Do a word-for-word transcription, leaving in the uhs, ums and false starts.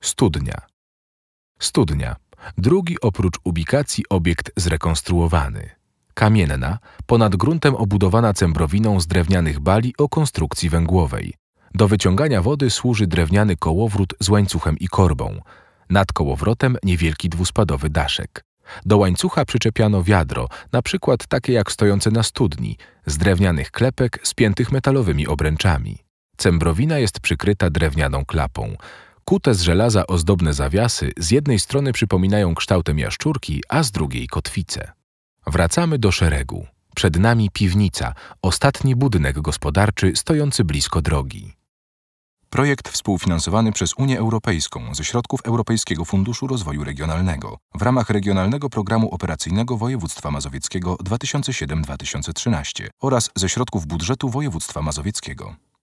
Studnia. Studnia. Drugi oprócz ubikacji obiekt zrekonstruowany. Kamienna, ponad gruntem obudowana cembrowiną z drewnianych bali o konstrukcji węgłowej. Do wyciągania wody służy drewniany kołowrót z łańcuchem i korbą. Nad kołowrotem niewielki dwuspadowy daszek. Do łańcucha przyczepiano wiadro, na przykład takie jak stojące na studni, z drewnianych klepek spiętych metalowymi obręczami. Cembrowina jest przykryta drewnianą klapą. Kute z żelaza ozdobne zawiasy z jednej strony przypominają kształtem jaszczurki, a z drugiej kotwicę. Wracamy do szeregu. Przed nami piwnica, ostatni budynek gospodarczy stojący blisko drogi. Projekt współfinansowany przez Unię Europejską ze środków Europejskiego Funduszu Rozwoju Regionalnego w ramach Regionalnego Programu Operacyjnego Województwa Mazowieckiego dwa tysiące siedem do dwa tysiące trzynaście oraz ze środków budżetu województwa mazowieckiego.